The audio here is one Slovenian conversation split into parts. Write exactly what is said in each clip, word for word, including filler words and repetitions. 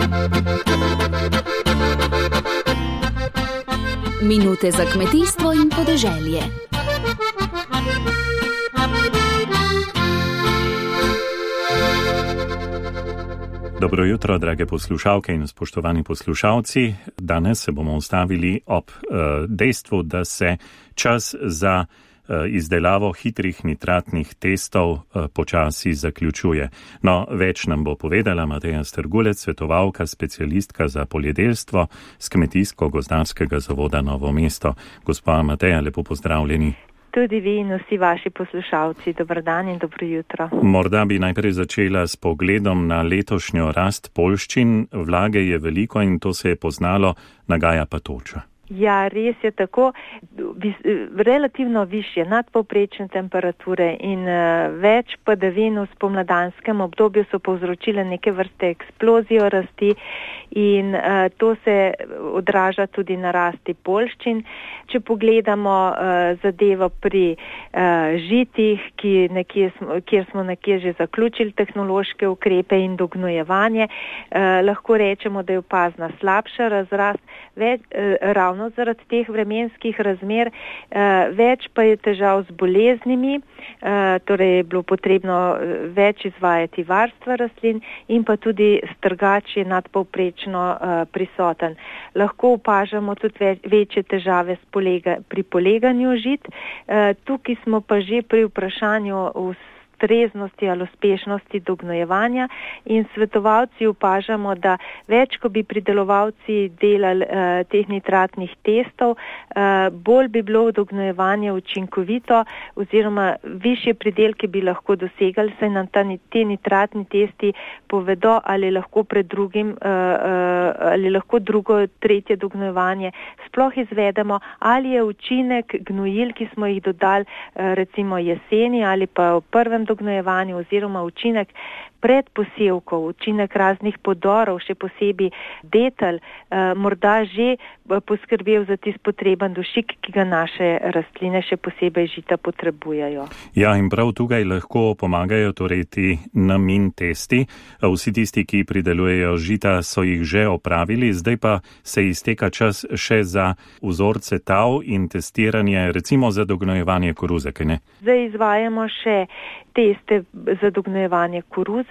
Minute za kmetijstvo in podeželje. Dobro jutro, drage poslušalke in spoštovani poslušalci. Danes se bomo ustavili ob uh, dejstvu, da se čas za uh, izdelavo hitrih nitratnih testov uh, počasi zaključuje. No, več nam bo povedala Mateja Strgulec, svetovalka, specialistka za poljedelstvo z Kmetijsko-gozdarskega zavoda Novo mesto. Gospa Mateja, lepo pozdravljeni. Tudi vi in vsi vaši poslušalci, dober dan in dobro jutro. Morda bi najprej začela s pogledom na letošnjo rast poljščin. Vlage je veliko in to se je poznalo, nagaja pa toča. Ja, res je tako. Vis, relativno višje nadpovprečne temperature in uh, več padavin v spomladanskem obdobju so povzročile neke vrste eksplozijo rasti in uh, to se odraža tudi na rasti poljščin. Če pogledamo uh, zadevo pri uh, žitih, ki nekje smo, kjer smo nekje že zaključili tehnološke ukrepe in dognojevanje, uh, lahko rečemo, da je opazna slabša razrast, več, uh, ravno zaradi teh vremenskih razmer, uh, več pa je težav z boleznimi, uh, torej je bilo potrebno več izvajati varstva rastlin in pa tudi strgač je nadpovprečno uh, prisoten. Lahko opažamo tudi več, večje težave s polega, pri poleganju žit. Uh, tukaj smo pa že pri vprašanju ustreznosti ali uspešnosti dognojevanja in svetovalci opažamo, da več, ko bi pridelovalci delali uh, teh nitratnih testov, uh, bolj bi bilo dognojevanje učinkovito oziroma višje pridelke bi lahko dosegali, saj nam ta, te nitratni testi povedo, ali lahko pred drugim, uh, uh, ali lahko drugo, tretje dognojevanje sploh izvedemo, ali je učinek gnojil, ki smo jih dodali uh, recimo jeseni ali pa v prvem dognojevanju oziroma učinek pred posevkov, učinek raznih podorov, še posebej detelj, eh, morda že poskrbel za tisti potreben dušik, ki ga naše rastline, še posebej žita, potrebujejo. Ja, in prav tukaj lahko pomagajo torej ti namin testi. Vsi tisti, ki pridelujejo žita, so jih že opravili, zdaj pa se izteka čas še za vzorce tav in testiranje, recimo za dognojevanje koruze, kaj ne? Zdaj izvajamo še teste za dognojevanje koruze.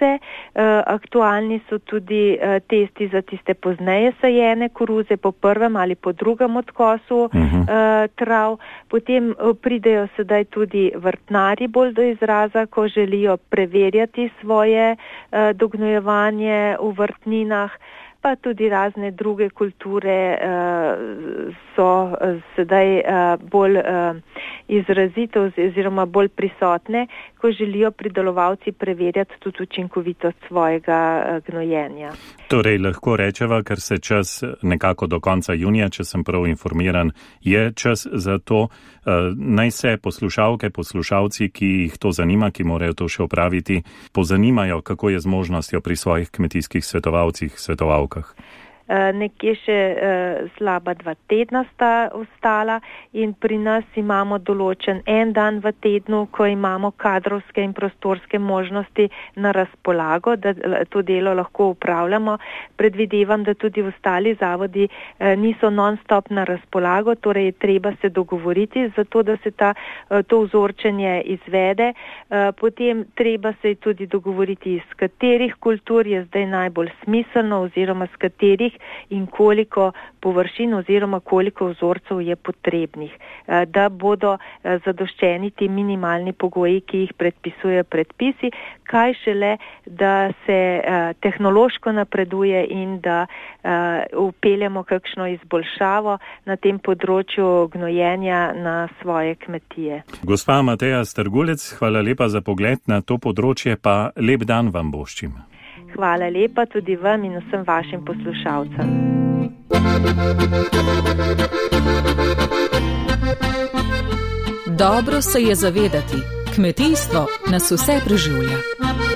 Aktualni so tudi testi za tiste pozneje sajene koruze po prvem ali po drugem odkosu uh-huh. trav. Potem pridejo sedaj tudi vrtnari bolj do izraza, ko želijo preverjati svoje dognojevanje v vrtninah, pa tudi razne druge kulture uh, so uh, sedaj uh, bolj uh, izrazito oziroma bolj prisotne, ko želijo pridelovalci preverjati tudi učinkovitost svojega uh, gnojenja. Torej lahko rečeva, ker se čas nekako do konca junija, če sem prav informiran, je čas za to. Uh, naj se poslušalke, poslušalci, ki jih to zanima, ki morajo to še opraviti, pozanimajo, kako je z možnostjo pri svojih kmetijskih svetovalcih, svetovalkah. Nekje še uh, slaba dva tedna sta ostala in pri nas imamo določen en dan v tednu, ko imamo kadrovske in prostorske možnosti na razpolago, da to delo lahko upravljamo. Predvidevam, da tudi ostali zavodi uh, niso non-stop na razpolago, torej je treba se dogovoriti za to, da se ta, uh, to vzorčenje izvede. Uh, potem treba se tudi dogovoriti, iz katerih kultur je zdaj najbolj smiselno oziroma s katerih in koliko površin oziroma koliko vzorcev je potrebnih, da bodo zadoščeni ti minimalni pogoji, ki jih predpisujejo predpisi, kaj šele, da se tehnološko napreduje in da upeljemo kakšno izboljšavo na tem področju gnojenja na svoje kmetije. Gospa Mateja Strgulec, hvala lepa za pogled na to področje, pa lep dan vam voščim. Hvala lepa tudi vam in vsem vašim poslušalcem. Dobro se je zavedati, kmetijstvo nas vse preživlja.